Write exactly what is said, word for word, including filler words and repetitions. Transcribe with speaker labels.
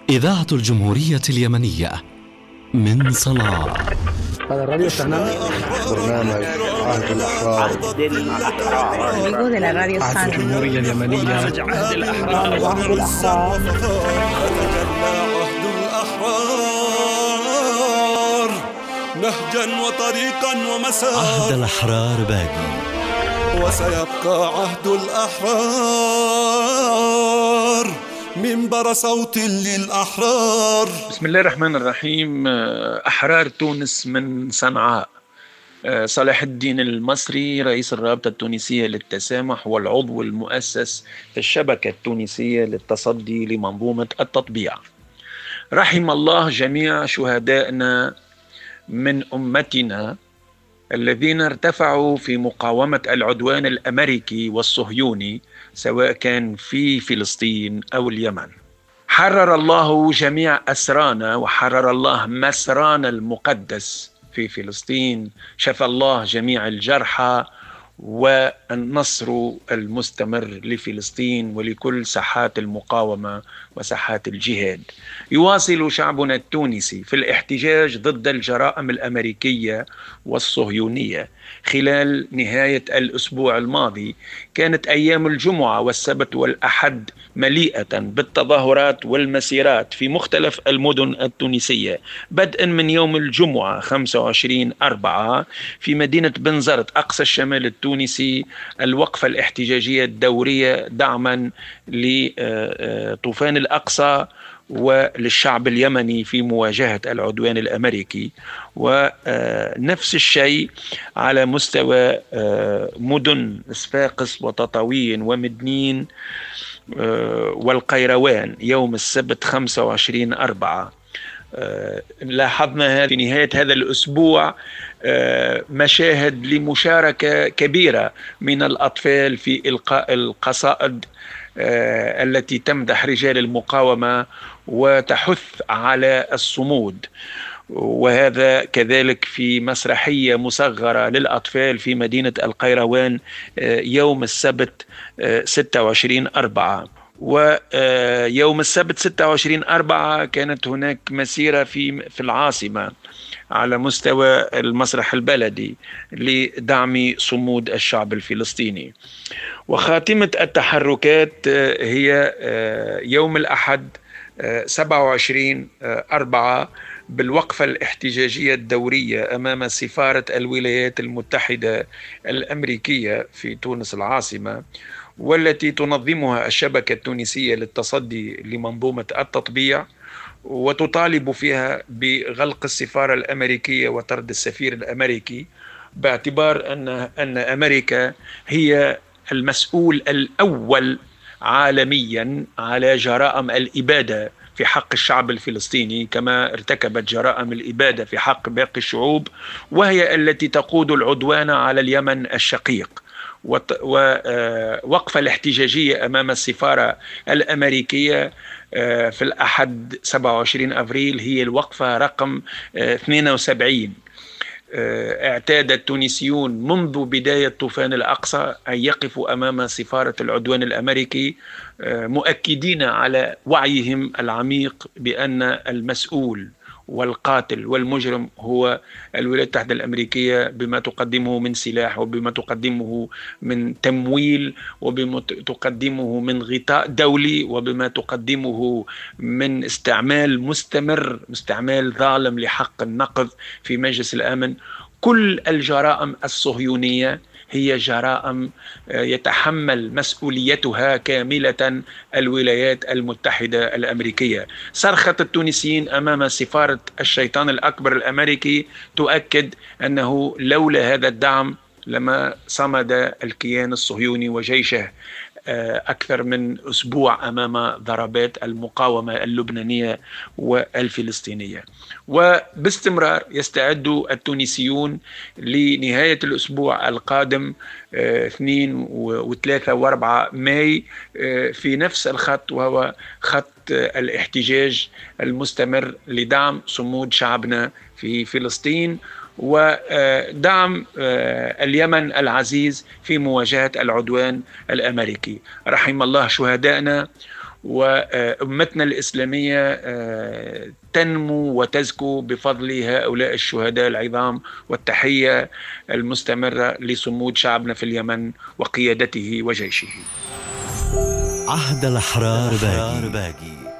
Speaker 1: إذاعة الجمهورية اليمنية من صنعاء.
Speaker 2: هذا الراديو السهنامي برنامج عهد الأحرار. عهد الجمهورية اليمنية.
Speaker 3: عهد الأحرار.
Speaker 4: عهد الأحرار. نهجا وطريقا ومسار.
Speaker 1: عهد الأحرار باقي
Speaker 4: وسيبقى عهد الأحرار منبر صوت للأحرار.
Speaker 3: بسم الله الرحمن الرحيم. أحرار تونس من صنعاء. صلاح الدين المصري رئيس الرابطة التونسية للتسامح والعضو المؤسس في الشبكة التونسية للتصدي لمنظومة التطبيع. رحم الله جميع شهدائنا من أمتنا الذين ارتفعوا في مقاومة العدوان الأمريكي والصهيوني سواء كان في فلسطين أو اليمن. حرر الله جميع أسرانا وحرر الله مسرانا المقدس في فلسطين. شفى الله جميع الجرحى والنصر المستمر لفلسطين ولكل ساحات المقاومة وساحات الجهاد. يواصل شعبنا التونسي في الاحتجاج ضد الجرائم الأمريكية والصهيونية. خلال نهاية الأسبوع الماضي كانت أيام الجمعة والسبت والأحد مليئة بالتظاهرات والمسيرات في مختلف المدن التونسية، بدءا من يوم الجمعة خمسة وعشرين أربعة في مدينة بنزرت أقصى الشمال التونسي الوقفة الاحتجاجية الدورية دعما لطوفان الأقصى وللشعب اليمني في مواجهة العدوان الأمريكي. ونفس الشيء على مستوى مدن صفاقس وتطاوين ومدنين والقيروان يوم السبت خمسة وعشرين أربعة. لاحظنا في نهاية هذا الأسبوع مشاهد لمشاركة كبيرة من الأطفال في إلقاء القصائد التي تمدح رجال المقاومة وتحث على الصمود، وهذا كذلك في مسرحية مصغرة للأطفال في مدينة القيروان يوم السبت ستة وعشرين أربعة. ويوم السبت ستة وعشرين أربعة كانت هناك مسيرة في في العاصمة على مستوى المسرح البلدي لدعم صمود الشعب الفلسطيني. وخاتمة التحركات هي يوم الأحد سبعة وعشرين أربعة بالوقفة الاحتجاجية الدورية أمام سفارة الولايات المتحدة الأمريكية في تونس العاصمة، والتي تنظمها الشبكة التونسية للتصدي لمنظومة التطبيع، وتطالب فيها بغلق السفارة الأمريكية وطرد السفير الأمريكي، باعتبار أن أن أمريكا هي المسؤول الأول عالميا على جرائم الإبادة في حق الشعب الفلسطيني كما ارتكبت جرائم الإبادة في حق باقي الشعوب، وهي التي تقود العدوان على اليمن الشقيق. ووقفة الاحتجاجية أمام السفارة الأمريكية في الأحد سبعة وعشرين أبريل هي الوقفة رقم اثنين وسبعين. اعتاد التونسيون منذ بداية طوفان الأقصى أن يقفوا أمام سفارة العدوان الأمريكي مؤكدين على وعيهم العميق بأن المسؤول والقاتل والمجرم هو الولايات المتحدة الأمريكية بما تقدمه من سلاح وبما تقدمه من تمويل وبما تقدمه من غطاء دولي وبما تقدمه من استعمال مستمر استعمال ظالم لحق النقض في مجلس الأمن. كل الجرائم الصهيونية هي جرائم يتحمل مسؤوليتها كاملة الولايات المتحدة الأمريكية. صرخة التونسيين أمام سفارة الشيطان الأكبر الأمريكي تؤكد أنه لولا هذا الدعم لما صمد الكيان الصهيوني وجيشه أكثر من أسبوع أمام ضربات المقاومة اللبنانية والفلسطينية. وباستمرار يستعد التونسيون لنهاية الأسبوع القادم اثنين وثلاثة وأربعة ماي في نفس الخط، وهو خط الاحتجاج المستمر لدعم صمود شعبنا في فلسطين ودعم اليمن العزيز في مواجهة العدوان الأمريكي. رحم الله شهدائنا وأمتنا الإسلامية تنمو وتزكو بفضل هؤلاء الشهداء العظام، والتحية المستمرة لصمود شعبنا في اليمن وقيادته وجيشه.
Speaker 1: عهد الأحرار باقي.